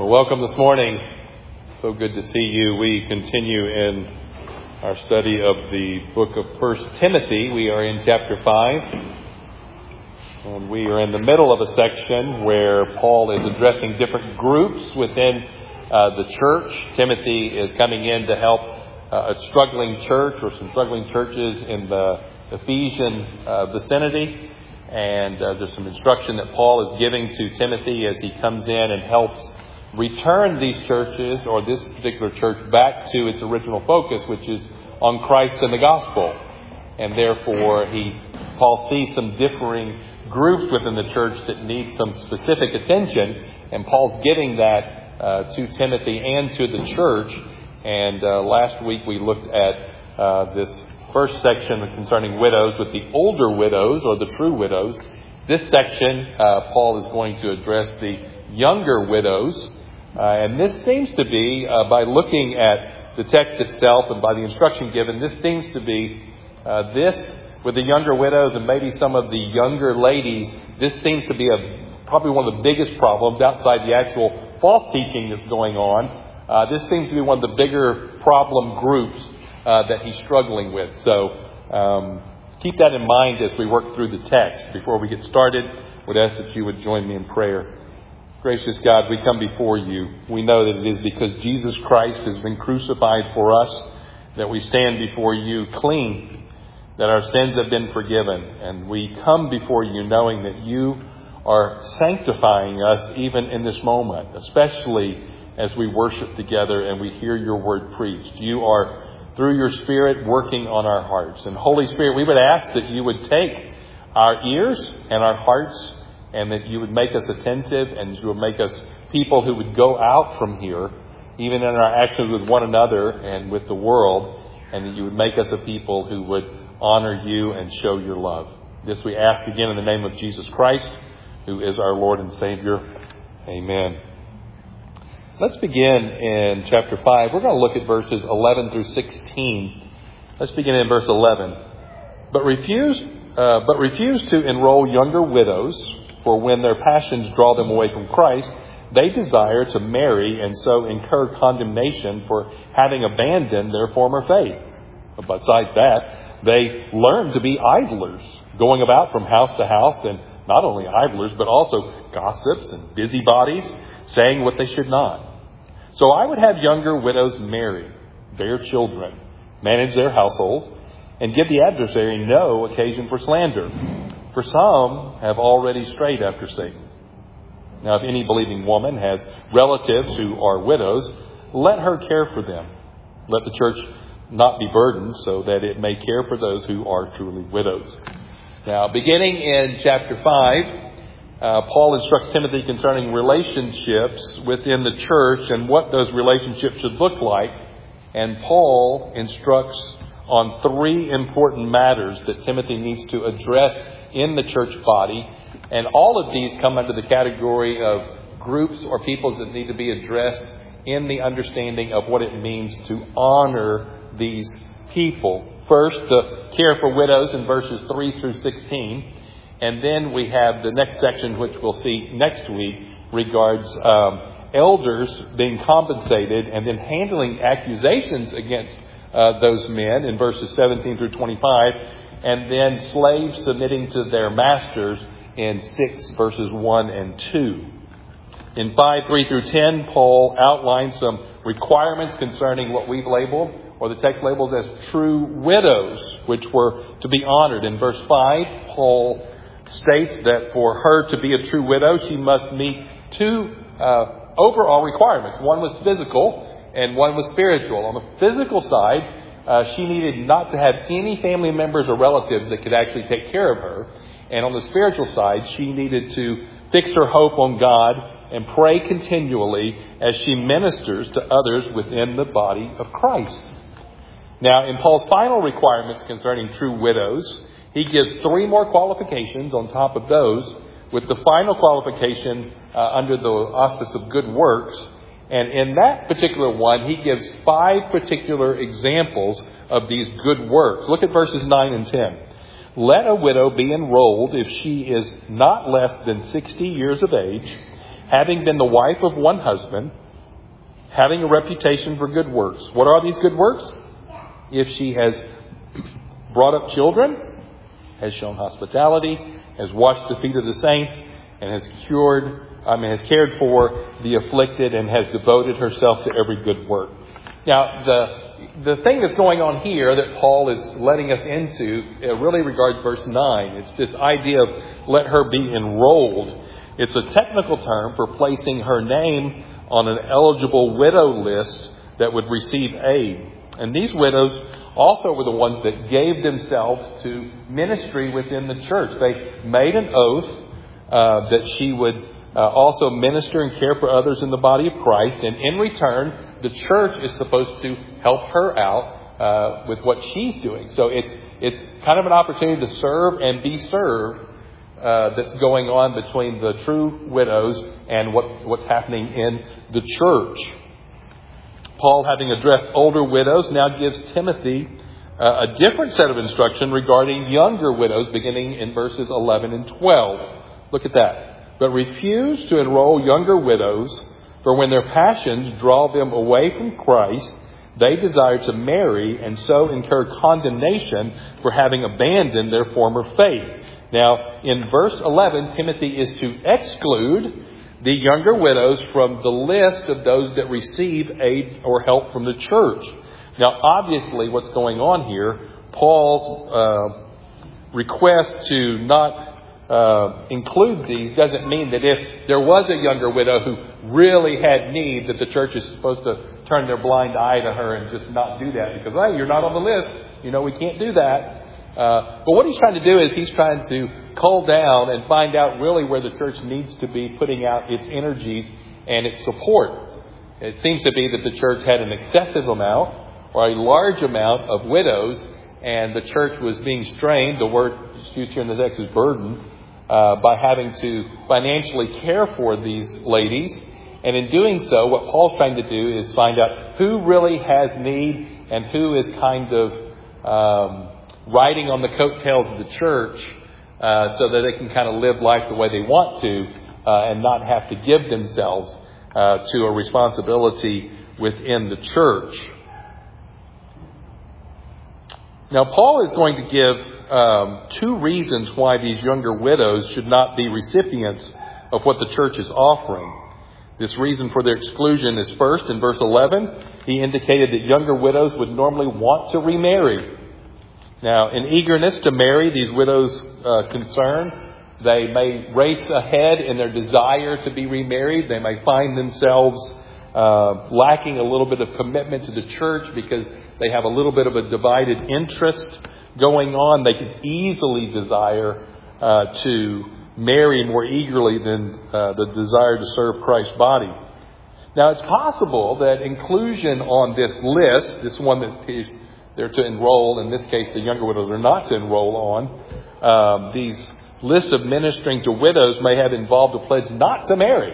Well, welcome this morning. So good to see you. We continue in our study of the book of 1 Timothy. We are in chapter 5. And we are in the middle of a section where Paul is addressing different groups within the church. Timothy is coming in to help a struggling church or some struggling churches in the Ephesian vicinity. And there's some instruction that Paul is giving to Timothy as he comes in and helps return these churches or this particular church back to its original focus, which is on Christ and the gospel. And therefore, Paul sees some differing groups within the church that need some specific attention. And Paul's giving that to Timothy and to the church. And last week we looked at this first section concerning widows with the older widows or the true widows. This section, Paul is going to address the younger widows. And this seems to be, by looking at the text itself and by the instruction given, this seems to be this with the younger widows and maybe some of the younger ladies. This seems to be probably one of the biggest problems outside the actual false teaching that's going on. This seems to be one of the bigger problem groups that he's struggling with. So keep that in mind as we work through the text. Before we get started, I would ask that you would join me in prayer. Gracious God, we come before you. We know that it is because Jesus Christ has been crucified for us that we stand before you clean, that our sins have been forgiven. And we come before you knowing that you are sanctifying us even in this moment, especially as we worship together and we hear your word preached. You are, through your Spirit, working on our hearts. And Holy Spirit, we would ask that you would take our ears and our hearts and that you would make us attentive and you would make us people who would go out from here, even in our actions with one another and with the world, and that you would make us a people who would honor you and show your love. This we ask again in the name of Jesus Christ, who is our Lord and Savior. Amen. Let's begin in chapter 5. We're going to look at verses 11 through 16. Let's begin in verse 11. But refuse to enroll younger widows, for when their passions draw them away from Christ, they desire to marry and so incur condemnation for having abandoned their former faith. But besides that, they learn to be idlers, going about from house to house, and not only idlers, but also gossips and busybodies, saying what they should not. So I would have younger widows marry, bear children, manage their household, and give the adversary no occasion for slander. For some have already strayed after Satan. Now, if any believing woman has relatives who are widows, let her care for them. Let the church not be burdened, so that it may care for those who are truly widows. Now, beginning in chapter 5, Paul instructs Timothy concerning relationships within the church and what those relationships should look like. And Paul instructs on three important matters that Timothy needs to address in the church body. And all of these come under the category of groups or peoples that need to be addressed in the understanding of what it means to honor these people. First, the care for widows in verses 3 through 16. And then we have the next section, which we'll see next week, regards elders being compensated and then handling accusations against those men in verses 17 through 25. And then slaves submitting to their masters in 6 verses 1 and 2. In 5, 3 through 10, Paul outlines some requirements concerning what we've labeled, or the text labels as true widows, which were to be honored. In verse 5, Paul states that for her to be a true widow, she must meet two overall requirements. One was physical and one was spiritual. On the physical side, she needed not to have any family members or relatives that could actually take care of her. And on the spiritual side, she needed to fix her hope on God and pray continually as she ministers to others within the body of Christ. Now, in Paul's final requirements concerning true widows, he gives 3 more qualifications on top of those, with the final qualification under the auspice of good works. And in that particular one, he gives 5 particular examples of these good works. Look at verses 9 and 10. Let a widow be enrolled if she is not less than 60 years of age, having been the wife of one husband, having a reputation for good works. What are these good works? If she has brought up children, has shown hospitality, has washed the feet of the saints, and has cared for the afflicted, and has devoted herself to every good work. Now, the thing that's going on here that Paul is letting us into really regards verse 9. It's this idea of let her be enrolled. It's a technical term for placing her name on an eligible widow list that would receive aid. And these widows also were the ones that gave themselves to ministry within the church. They made an oath that she would also minister and care for others in the body of Christ. And in return, the church is supposed to help her out with what she's doing. So it's kind of an opportunity to serve and be served that's going on between the true widows and what's happening in the church. Paul, having addressed older widows, now gives Timothy a different set of instruction regarding younger widows, beginning in verses 11 and 12. Look at that. But refuse to enroll younger widows, for when their passions draw them away from Christ, they desire to marry and so incur condemnation for having abandoned their former faith. Now, in verse 11, Timothy is to exclude the younger widows from the list of those that receive aid or help from the church. Now, obviously, what's going on here, Paul's request to not include these doesn't mean that if there was a younger widow who really had need, that the church is supposed to turn their blind eye to her and just not do that because, hey, you're not on the list. We can't do that. But what he's trying to do is he's trying to cull down and find out really where the church needs to be putting out its energies and its support. It seems to be that the church had an excessive amount or a large amount of widows, and the church was being strained, the word used here in the text is burden, by having to financially care for these ladies. And in doing so, what Paul's trying to do is find out who really has need and who is kind of riding on the coattails of the church so that they can kind of live life the way they want to and not have to give themselves to a responsibility within the church. Now, Paul is going to give 2 reasons why these younger widows should not be recipients of what the church is offering. This reason for their exclusion is first, in verse 11, he indicated that younger widows would normally want to remarry. Now, in eagerness to marry, these widows concerned, they may race ahead in their desire to be remarried. They may find themselves lacking a little bit of commitment to the church because they have a little bit of a divided interest going on. They can easily desire to marry more eagerly than the desire to serve Christ's body. Now, it's possible that inclusion on this list, this one that they're to enroll, in this case the younger widows are not to enroll on, these lists of ministering to widows may have involved a pledge not to marry.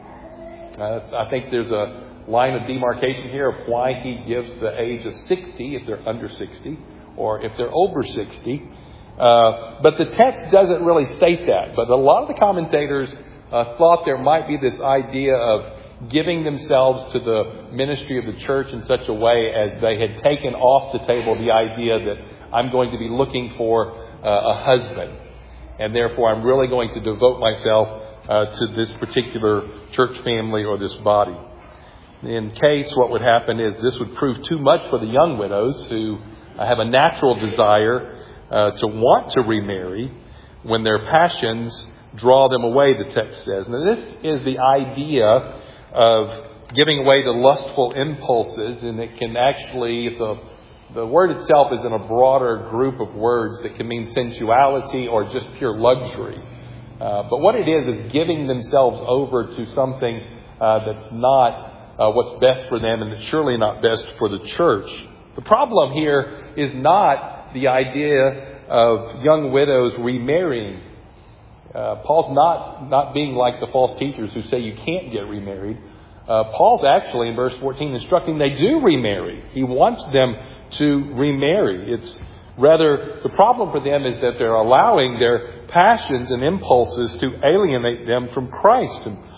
I think there's a line of demarcation here of why he gives the age of 60 if they're under 60 or if they're over 60. But the text doesn't really state that. But a lot of the commentators thought there might be this idea of giving themselves to the ministry of the church in such a way as they had taken off the table the idea that I'm going to be looking for a husband. And therefore, I'm really going to devote myself to this particular church family or this body. In case, what would happen is this would prove too much for the young widows who have a natural desire to want to remarry when their passions draw them away, the text says. Now, this is the idea of giving way to lustful impulses, and it can actually, the word itself is in a broader group of words that can mean sensuality or just pure luxury. But what it is giving themselves over to something that's not what's best for them, and it's surely not best for the church. The problem here is not the idea of young widows remarrying. Paul's not being like the false teachers who say you can't get remarried. Paul's actually in verse 14 instructing they do remarry. He wants them to remarry. It's rather the problem for them is that they're allowing their passions and impulses to alienate them from Christ. And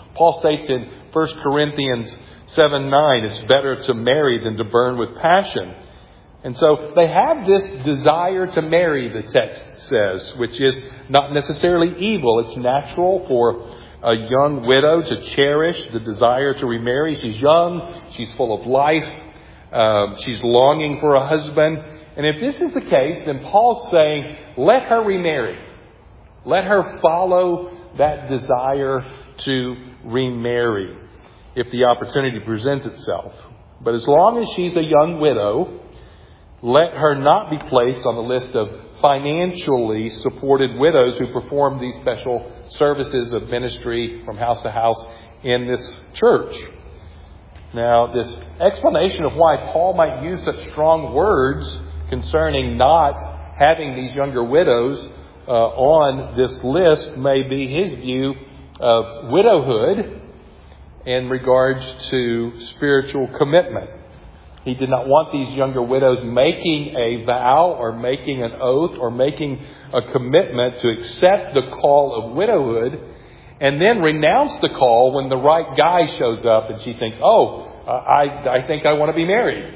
Paul states in 1 Corinthians 7:9, it's better to marry than to burn with passion. And so they have this desire to marry, the text says, which is not necessarily evil. It's natural for a young widow to cherish the desire to remarry. She's young. She's full of life. She's longing for a husband. And if this is the case, then Paul's saying, let her remarry. Let her follow that desire to remarry if the opportunity presents itself. But as long as she's a young widow, let her not be placed on the list of financially supported widows who perform these special services of ministry from house to house in this church. Now, this explanation of why Paul might use such strong words concerning not having these younger widows on this list may be his view of widowhood in regards to spiritual commitment. He did not want these younger widows making a vow or making an oath or making a commitment to accept the call of widowhood and then renounce the call when the right guy shows up and she thinks, I think I want to be married.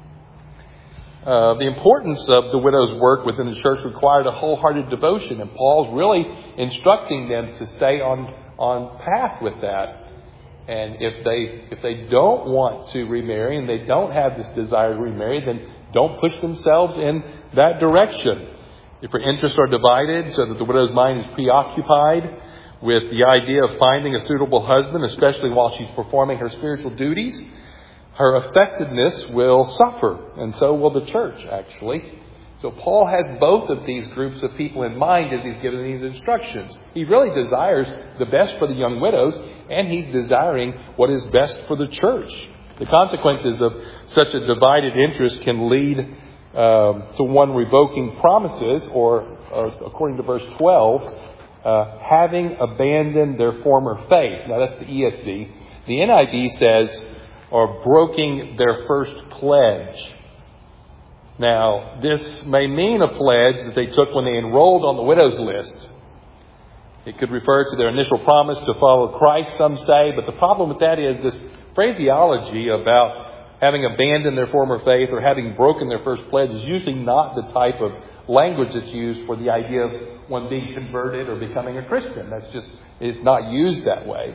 The importance of the widow's work within the church required a wholehearted devotion, and Paul's really instructing them to stay on path with that. And if they don't want to remarry and they don't have this desire to remarry, then don't push themselves in that direction. If her interests are divided so that the widow's mind is preoccupied with the idea of finding a suitable husband, especially while she's performing her spiritual duties, her effectiveness will suffer, and so will the church, actually. So Paul has both of these groups of people in mind as he's giving these instructions. He really desires the best for the young widows, and he's desiring what is best for the church. The consequences of such a divided interest can lead to one revoking promises, or according to verse 12, having abandoned their former faith. Now that's the ESV. The NIV says, or broken their first pledge. Now, this may mean a pledge that they took when they enrolled on the widow's list. It could refer to their initial promise to follow Christ, some say, but the problem with that is this phraseology about having abandoned their former faith or having broken their first pledge is usually not the type of language that's used for the idea of one being converted or becoming a Christian. It's not used that way.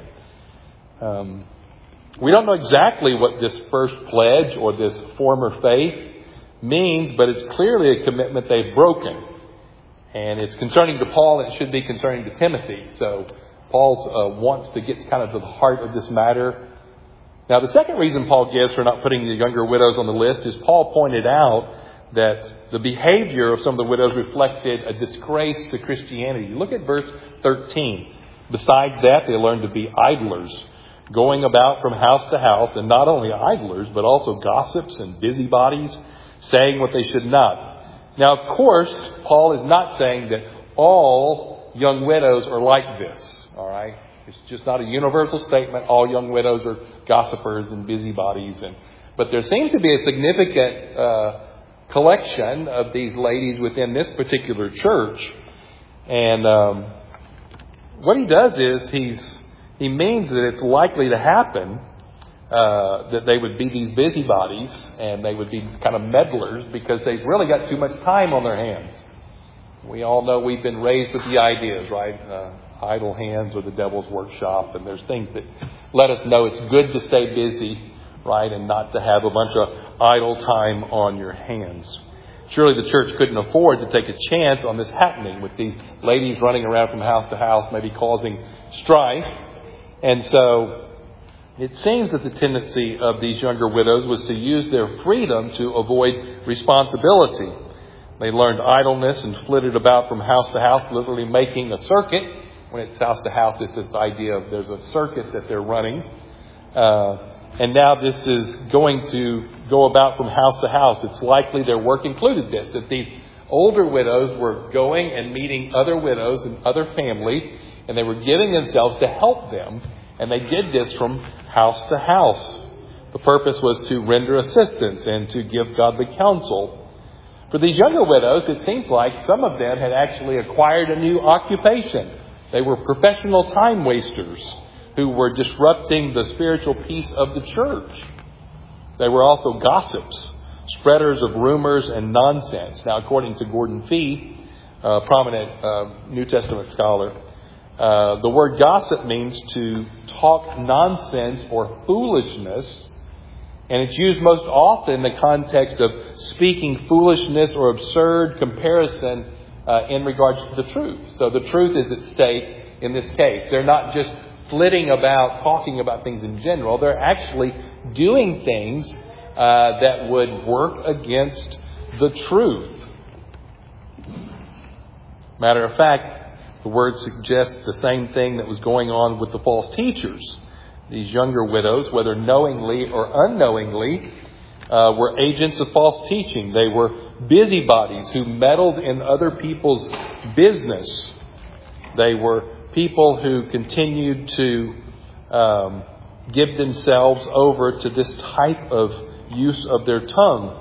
We don't know exactly what this first pledge or this former faith means, but it's clearly a commitment they've broken. And it's concerning to Paul, and it should be concerning to Timothy. So Paul wants to get kind of to the heart of this matter. Now, the second reason Paul gives for not putting the younger widows on the list is Paul pointed out that the behavior of some of the widows reflected a disgrace to Christianity. Look at verse 13. Besides that, they learned to be idlers, going about from house to house, and not only idlers, but also gossips and busybodies, saying what they should not. Now, of course, Paul is not saying that all young widows are like this. All right? It's just not a universal statement. All young widows are gossipers and busybodies. But there seems to be a significant collection of these ladies within this particular church. And what he does is he means that it's likely to happen that they would be these busybodies and they would be kind of meddlers because they've really got too much time on their hands. We all know we've been raised with the ideas, right? Idle hands are the devil's workshop, and there's things that let us know it's good to stay busy, right, and not to have a bunch of idle time on your hands. Surely the church couldn't afford to take a chance on this happening with these ladies running around from house to house, maybe causing strife. And so it seems that the tendency of these younger widows was to use their freedom to avoid responsibility. They learned idleness and flitted about from house to house, literally making a circuit. When it's house to house, it's this idea of there's a circuit that they're running. And now this is going to go about from house to house. It's likely their work included this, that these older widows were going and meeting other widows and other families, and they were giving themselves to help them. And they did this from house to house. The purpose was to render assistance and to give godly counsel. For these younger widows, it seems like some of them had actually acquired a new occupation. They were professional time wasters who were disrupting the spiritual peace of the church. They were also gossips, spreaders of rumors and nonsense. Now, according to Gordon Fee, a prominent New Testament scholar, the word gossip means to talk nonsense or foolishness, and it's used most often in the context of speaking foolishness or absurd comparison in regards to the truth. So the truth is at stake in this case. They're not just flitting about, talking about things in general. They're actually doing things that would work against the truth. Matter of fact, the word suggests the same thing that was going on with the false teachers. These younger widows, whether knowingly or unknowingly, were agents of false teaching. They were busybodies who meddled in other people's business. They were people who continued to give themselves over to this type of use of their tongue.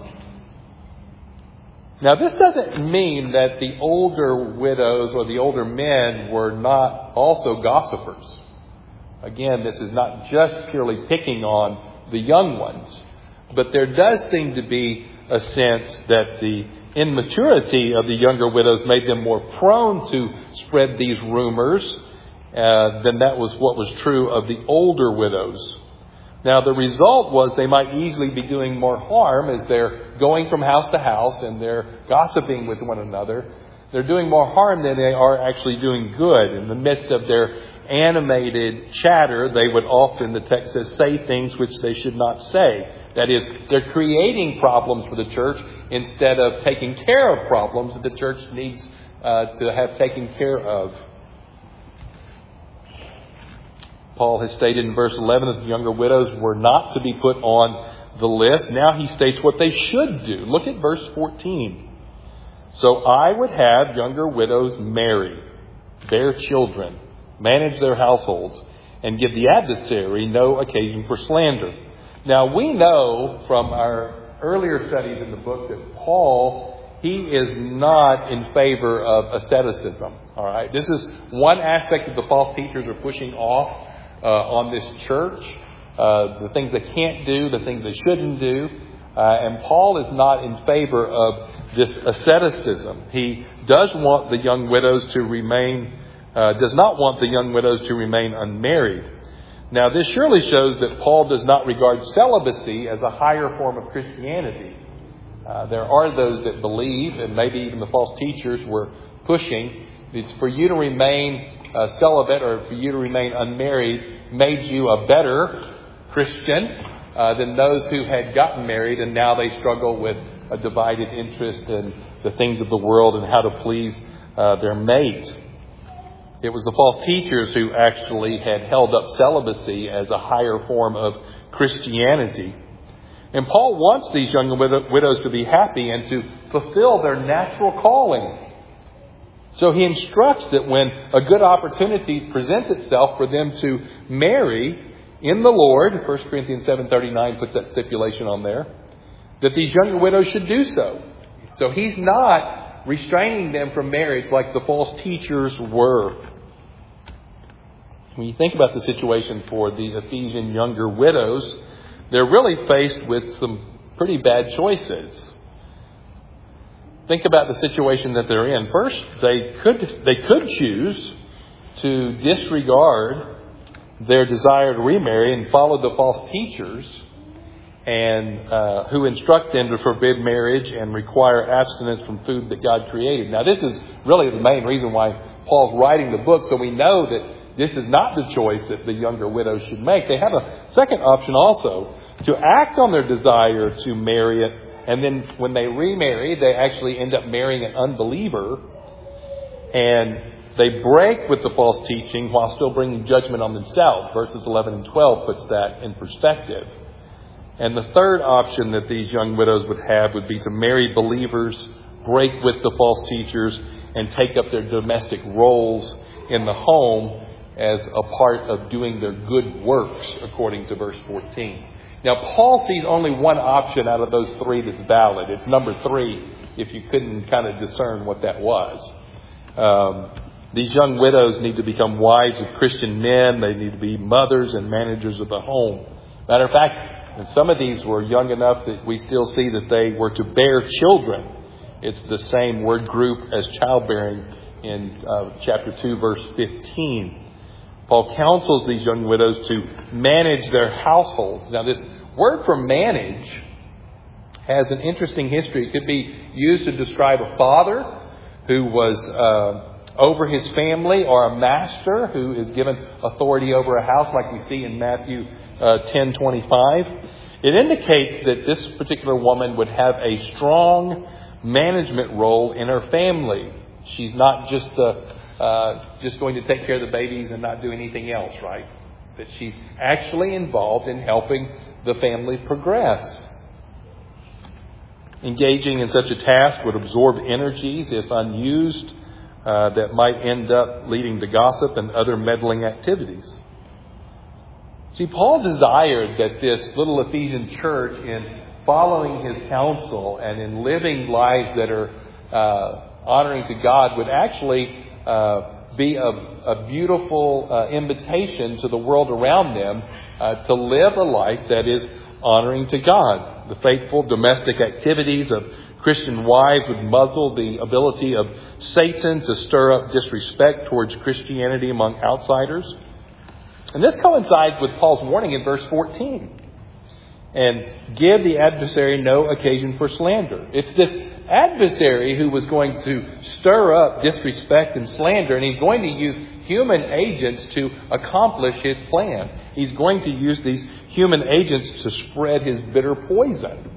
Now, this doesn't mean that the older widows or the older men were not also gossipers. Again, this is not just purely picking on the young ones, but there does seem to be a sense that the immaturity of the younger widows made them more prone to spread these rumors than that was what was true of the older widows. Now, the result was they might easily be doing more harm as they're going from house to house and they're gossiping with one another. They're doing more harm than they are actually doing good. In the midst of their animated chatter, they would often, the text says, say things which they should not say. That is, they're creating problems for the church instead of taking care of problems that the church needs to have taken care of. Paul has stated in verse 11 that the younger widows were not to be put on the list. Now he states what they should do. Look at verse 14. So I would have younger widows marry, bear children, manage their households, and give the adversary no occasion for slander. Now we know from our earlier studies in the book that Paul, he is not in favor of asceticism. All right, this is one aspect that the false teachers are pushing off on this church, the things they can't do, the things they shouldn't do. And Paul is not in favor of this asceticism. He does want the young widows to remain, does not want the young widows to remain unmarried. Now, this surely shows that Paul does not regard celibacy as a higher form of Christianity. There are those that believe, and maybe even the false teachers were pushing, it's for you to remain celibate or for you to remain unmarried made you a better Christian than those who had gotten married and now they struggle with a divided interest in the things of the world and how to please their mate. It was the false teachers who actually had held up celibacy as a higher form of Christianity. And Paul wants these young widows to be happy and to fulfill their natural calling. So he instructs that when a good opportunity presents itself for them to marry in the Lord, 1 Corinthians 7:39 puts that stipulation on there, that these younger widows should do so. So he's not restraining them from marriage like the false teachers were. When you think about the situation for the Ephesian younger widows, they're really faced with some pretty bad choices. Think about the situation that they're in. First, they could choose to disregard their desire to remarry and follow the false teachers and who instruct them to forbid marriage and require abstinence from food that God created. Now, this is really the main reason why Paul's writing the book, so we know that this is not the choice that the younger widows should make. They have a second option also, to act on their desire to marry it. And then when they remarry, they actually end up marrying an unbeliever. And they break with the false teaching while still bringing judgment on themselves. Verses 11 and 12 puts that in perspective. And the third option that these young widows would have would be to marry believers, break with the false teachers, and take up their domestic roles in the home as a part of doing their good works, according to verse 14. Now, Paul sees only one option out of those three that's valid. It's number 3, if you couldn't kind of discern what that was. These young widows need to become wives of Christian men. They need to be mothers and managers of the home. Matter of fact, and some of these were young enough that we still see that they were to bear children. It's the same word group as childbearing in chapter 2, verse 15. Paul counsels these young widows to manage their households. Now, this word for manage has an interesting history. It could be used to describe a father who was over his family, or a master who is given authority over a house, like we see in Matthew 10:25. It indicates that this particular woman would have a strong management role in her family. She's not just going to take care of the babies and not do anything else, right? That she's actually involved in helping the family progress. Engaging in such a task would absorb energies, if unused, that might end up leading to gossip and other meddling activities. See, Paul desired that this little Ephesian church, in following his counsel and in living lives that are honoring to God, would actually be a beautiful invitation to the world around them to live a life that is honoring to God. The faithful domestic activities of Christian wives would muzzle the ability of Satan to stir up disrespect towards Christianity among outsiders. And this coincides with Paul's warning in verse 14. And give the adversary no occasion for slander. It's this adversary who was going to stir up disrespect and slander, and he's going to use human agents to accomplish his plan. He's going to use these human agents to spread his bitter poison.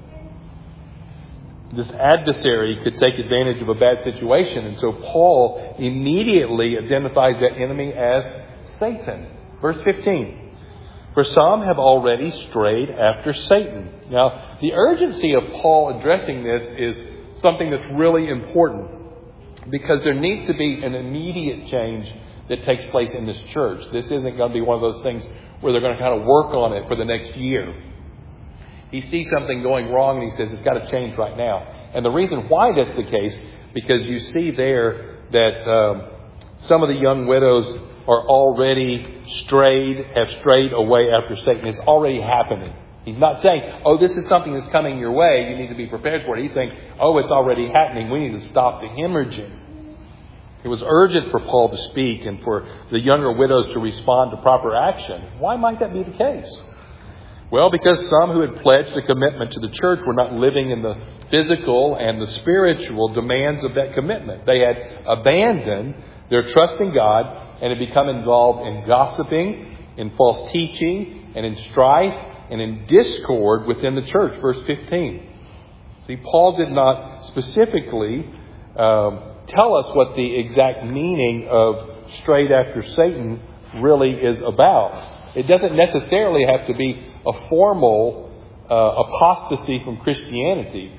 This adversary could take advantage of a bad situation, and so Paul immediately identifies that enemy as Satan. Verse 15. For some have already strayed after Satan. Now, the urgency of Paul addressing this is something that's really important, because there needs to be an immediate change that takes place in this church. This isn't going to be one of those things where they're going to kind of work on it for the next year. He sees something going wrong and he says it's got to change right now. And the reason why that's the case, because you see there that some of the young widows are already have strayed away after Satan. It's already happening. He's not saying, oh, this is something that's coming your way, you need to be prepared for it. He's saying, oh, it's already happening, we need to stop the hemorrhaging. It was urgent for Paul to speak and for the younger widows to respond to proper action. Why might that be the case? Well, because some who had pledged a commitment to the church were not living in the physical and the spiritual demands of that commitment. They had abandoned their trust in God and had become involved in gossiping, in false teaching, and in strife, and in discord within the church. Verse 15. See, Paul did not specifically tell us what the exact meaning of strayed after Satan really is about. It doesn't necessarily have to be a formal apostasy from Christianity.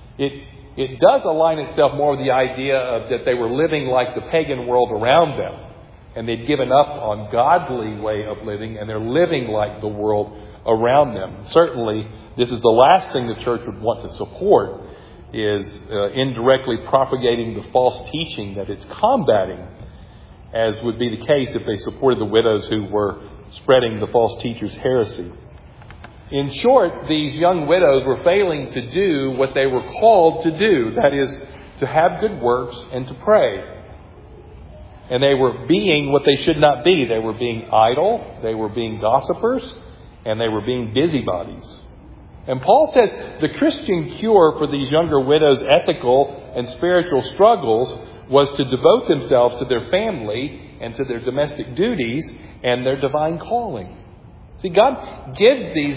It does align itself more with the idea of that they were living like the pagan world around them, and they'd given up on godly way of living, and they're living like the world around them. Certainly, this is the last thing the church would want to support, is indirectly propagating the false teaching that it's combating, as would be the case if they supported the widows who were spreading the false teachers' heresy. In short, these young widows were failing to do what they were called to do. That is, to have good works and to pray. And they were being what they should not be. They were being idle, they were being gossipers, and they were being busybodies. And Paul says the Christian cure for these younger widows' ethical and spiritual struggles was to devote themselves to their family and to their domestic duties and their divine calling. See, God gives these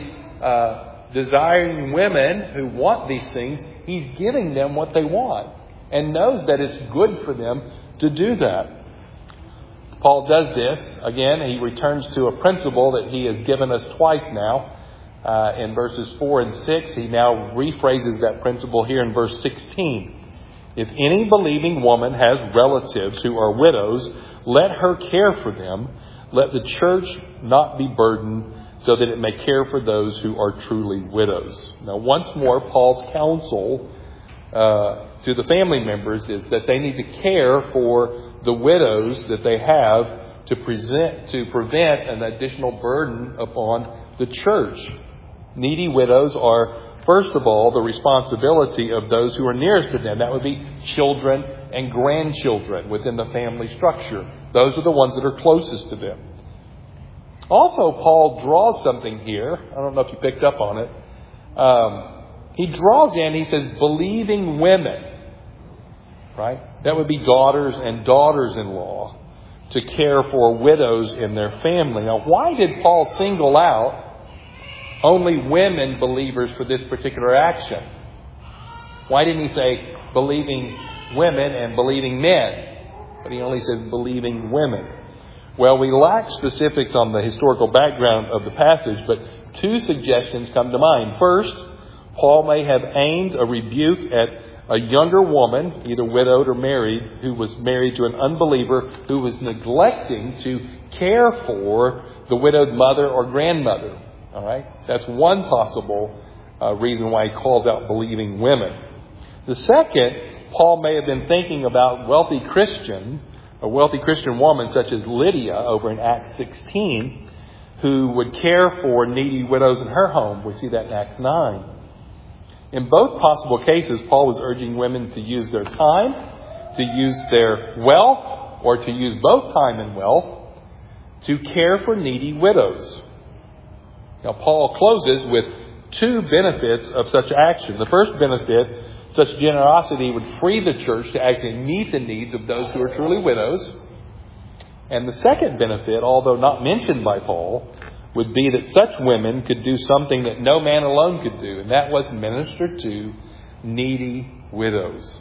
desiring women who want these things, He's giving them what they want and knows that it's good for them to do that. Paul does this. Again, he returns to a principle that he has given us twice now. In verses 4 and 6, he now rephrases that principle here in verse 16. If any believing woman has relatives who are widows, let her care for them. Let the church not be burdened, so that it may care for those who are truly widows. Now, once more, Paul's counsel to the family members is that they need to care for the widows that they have to prevent an additional burden upon the church. Needy widows are, first of all, the responsibility of those who are nearest to them. That would be children and grandchildren within the family structure. Those are the ones that are closest to them. Also, Paul draws something here. I don't know if you picked up on it. He draws in, he says, believing women. Right? That would be daughters and daughters-in-law to care for widows in their family. Now, why did Paul single out only women believers for this particular action? Why didn't he say believing women and believing men? But he only says believing women. Well, we lack specifics on the historical background of the passage, but two suggestions come to mind. First, Paul may have aimed a rebuke at a younger woman, either widowed or married, who was married to an unbeliever who was neglecting to care for the widowed mother or grandmother. All right? That's one possible reason why he calls out believing women. The second, Paul may have been thinking about a wealthy Christian woman such as Lydia over in Acts 16, who would care for needy widows in her home. We see that in Acts 9. In both possible cases, Paul was urging women to use their time, to use their wealth, or to use both time and wealth to care for needy widows. Now, Paul closes with two benefits of such action. The first benefit, such generosity would free the church to actually meet the needs of those who are truly widows. And the second benefit, although not mentioned by Paul, would be that such women could do something that no man alone could do, and that was minister to needy widows.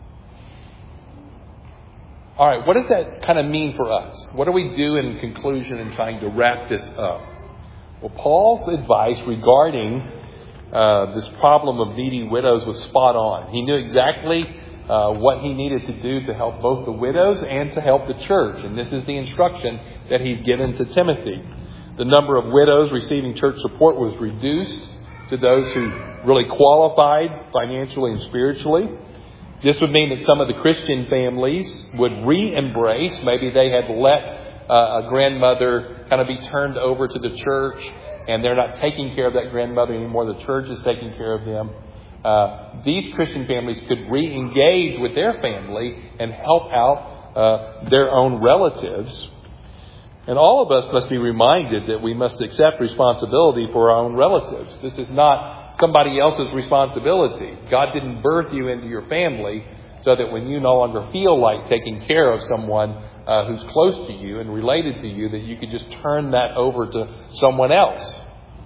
All right, what does that kind of mean for us? What do we do in conclusion in trying to wrap this up? Well, Paul's advice regarding this problem of needy widows was spot on. He knew exactly what he needed to do to help both the widows and to help the church. And this is the instruction that he's given to Timothy. The number of widows receiving church support was reduced to those who really qualified financially and spiritually. This would mean that some of the Christian families would re-embrace. Maybe they had let a grandmother kind of be turned over to the church, and they're not taking care of that grandmother anymore. The church is taking care of them. These Christian families could re-engage with their family and help out their own relatives. And all of us must be reminded that we must accept responsibility for our own relatives. This is not somebody else's responsibility. God didn't birth you into your family so that when you no longer feel like taking care of someone who's close to you and related to you, that you could just turn that over to someone else.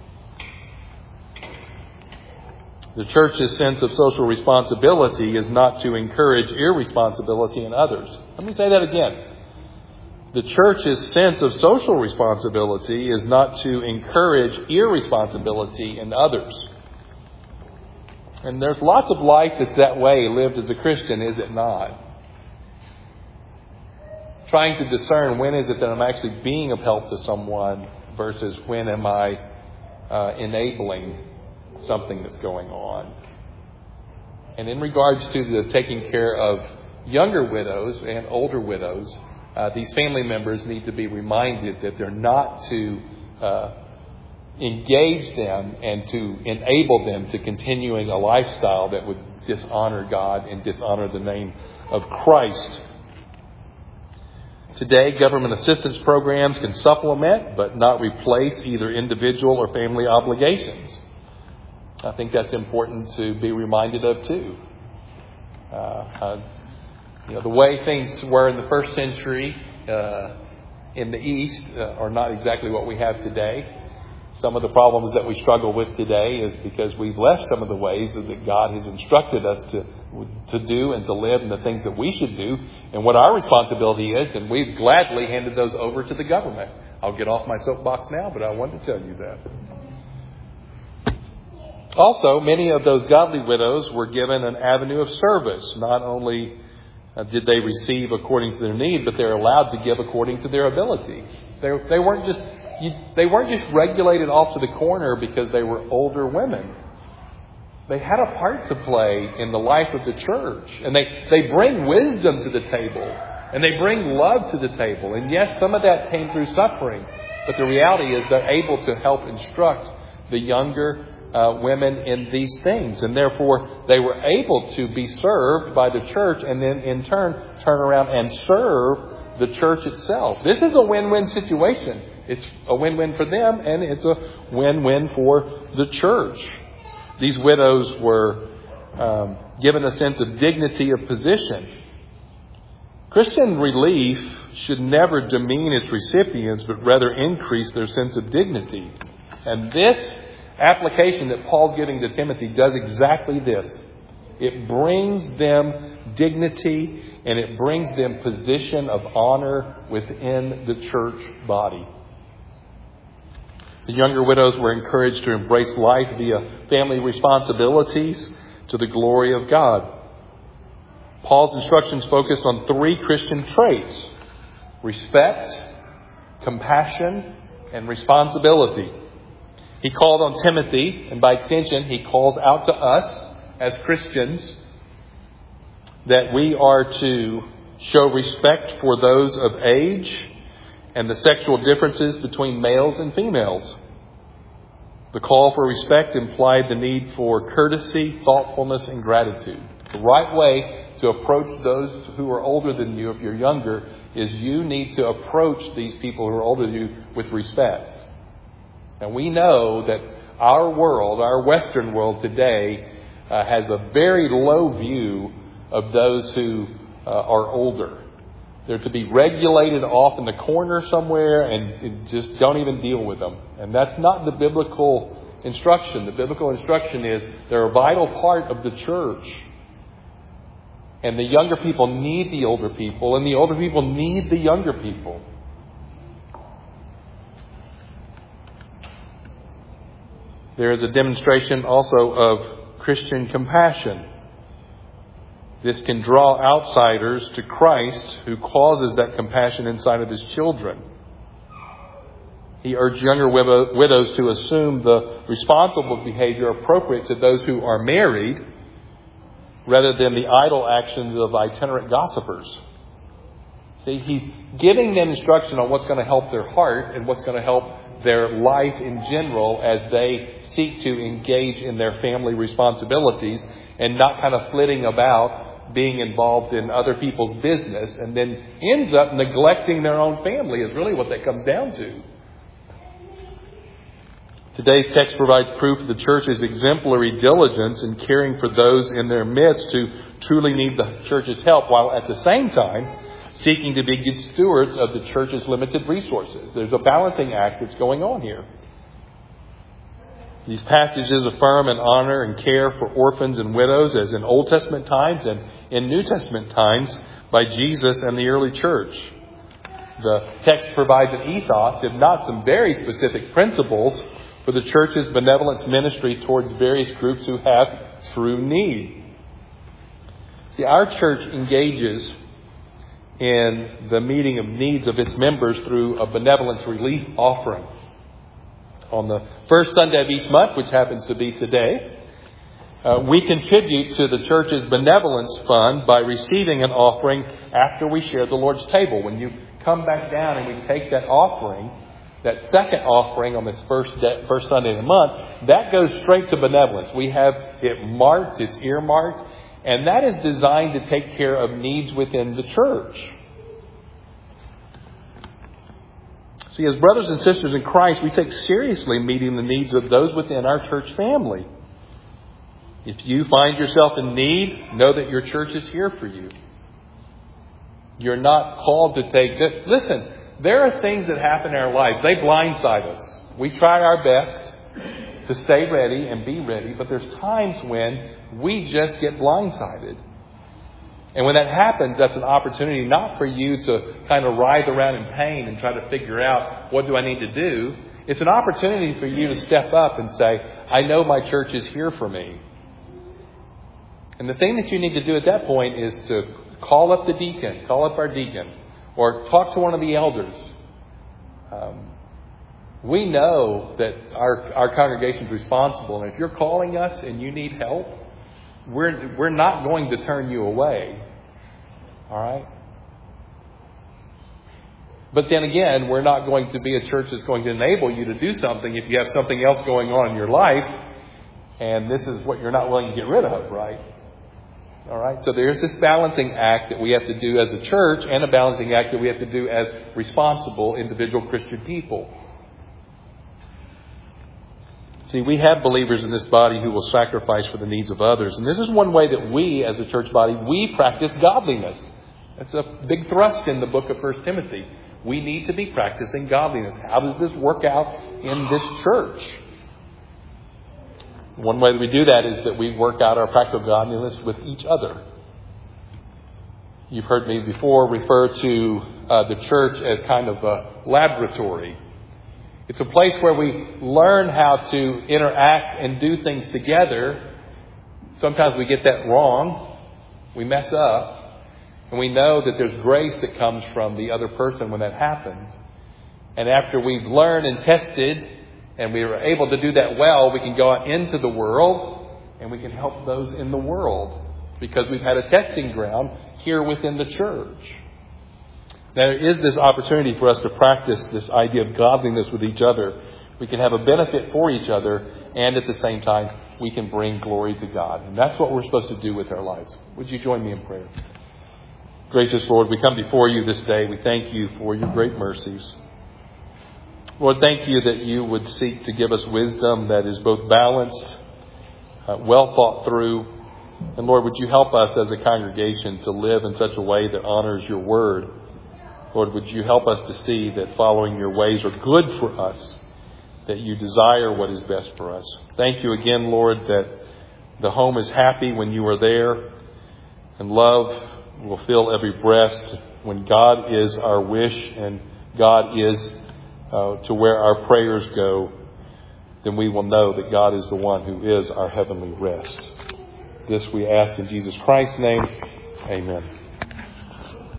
The church's sense of social responsibility is not to encourage irresponsibility in others. Let me say that again. The church's sense of social responsibility is not to encourage irresponsibility in others. And there's lots of life that's that way lived as a Christian, is it not? Trying to discern when is it that I'm actually being of help to someone versus when am I enabling something that's going on. And in regards to the taking care of younger widows and older widows, these family members need to be reminded that they're not to engage them and to enable them to continuing a lifestyle that would dishonor God and dishonor the name of Christ. Today, government assistance programs can supplement but not replace either individual or family obligations. I think that's important to be reminded of too. The way things were in the first century in the East are not exactly what we have today. Some of the problems that we struggle with today is because we've left some of the ways that God has instructed us to do and to live and the things that we should do and what our responsibility is, and we've gladly handed those over to the government. I'll get off my soapbox now, but I wanted to tell you that. Also, many of those godly widows were given an avenue of service. Not only did they receive according to their need, but they're allowed to give according to their ability. They weren't just regulated off to the corner because they were older women. They had a part to play in the life of the church, and they bring wisdom to the table. And they bring love to the table. And yes, some of that came through suffering. But the reality is they're able to help instruct the younger women in these things. And therefore, they were able to be served by the church and then in turn around and serve the church itself. This is a win-win situation. It's a win-win for them and it's a win-win for the church. These widows were given a sense of dignity of position. Christian relief should never demean its recipients, but rather increase their sense of dignity. And this application that Paul's giving to Timothy does exactly this. It brings them dignity and it brings them position of honor within the church body. The younger widows were encouraged to embrace life via family responsibilities to the glory of God. Paul's instructions focused on 3 Christian traits: respect, compassion, and responsibility. He called on Timothy, and by extension, he calls out to us as Christians that we are to show respect for those of age and the sexual differences between males and females. The call for respect implied the need for courtesy, thoughtfulness, and gratitude. The right way to approach those who are older than you, if you're younger, is you need to approach these people who are older than you with respect. And we know that our world, our Western world today, has a very low view of those who are older. They're to be regulated off in the corner somewhere and just don't even deal with them. And that's not the biblical instruction. The biblical instruction is they're a vital part of the church. And the younger people need the older people, and the older people need the younger people. There is a demonstration also of Christian compassion. This can draw outsiders to Christ, who causes that compassion inside of his children. He urged younger widows to assume the responsible behavior appropriate to those who are married, rather than the idle actions of itinerant gossipers. See, he's giving them instruction on what's going to help their heart and what's going to help their life in general as they seek to engage in their family responsibilities and not kind of flitting about being involved in other people's business and then ends up neglecting their own family is really what that comes down to. Today's text provides proof of the church's exemplary diligence in caring for those in their midst who truly need the church's help, while at the same time seeking to be good stewards of the church's limited resources. There's a balancing act that's going on here. These passages affirm and honor and care for orphans and widows, as in Old Testament times and in New Testament times by Jesus and the early church. The text provides an ethos, if not some very specific principles, for the church's benevolence ministry towards various groups who have true need. See, our church engages in the meeting of needs of its members through a benevolence relief offering. On the first Sunday of each month, which happens to be today, we contribute to the church's benevolence fund by receiving an offering after we share the Lord's table. When you come back down and we take that offering, that second offering on this first Sunday of the month, that goes straight to benevolence. We have it marked, it's earmarked, and that is designed to take care of needs within the church. See, as brothers and sisters in Christ, we take seriously meeting the needs of those within our church family. If you find yourself in need, know that your church is here for you. You're not called to take this. Listen, there are things that happen in our lives. They blindside us. We try our best to stay ready and be ready, but there's times when we just get blindsided. And when that happens, that's an opportunity not for you to kind of writhe around in pain and try to figure out, what do I need to do? It's an opportunity for you to step up and say, I know my church is here for me. And the thing that you need to do at that point is to call up the deacon, call up our deacon, or talk to one of the elders. We know that our congregation is responsible. And if you're calling us and you need help, we're not going to turn you away. All right? But then again, we're not going to be a church that's going to enable you to do something if you have something else going on in your life, and this is what you're not willing to get rid of, right? All right, so there's this balancing act that we have to do as a church, and a balancing act that we have to do as responsible individual Christian people. See, we have believers in this body who will sacrifice for the needs of others. And this is one way that we, as a church body, we practice godliness. That's a big thrust in the book of 1 Timothy. We need to be practicing godliness. How does this work out in this church? One way that we do that is that we work out our practical godliness with each other. You've heard me before refer to the church as kind of a laboratory. It's a place where we learn how to interact and do things together. Sometimes we get that wrong. We mess up. And we know that there's grace that comes from the other person when that happens. And after we've learned and tested, and we are able to do that well, we can go out into the world and we can help those in the world because we've had a testing ground here within the church. Now, there is this opportunity for us to practice this idea of godliness with each other. We can have a benefit for each other, and at the same time, we can bring glory to God. And that's what we're supposed to do with our lives. Would you join me in prayer? Gracious Lord, we come before you this day. We thank you for your great mercies. Lord, thank you that you would seek to give us wisdom that is both balanced, well thought through. And Lord, would you help us as a congregation to live in such a way that honors your word? Lord, would you help us to see that following your ways are good for us, that you desire what is best for us. Thank you again, Lord, that the home is happy when you are there, and love will fill every breast when God is our wish and God is to where our prayers go. Then we will know that God is the one who is our heavenly rest. This we ask in Jesus Christ's name. Amen.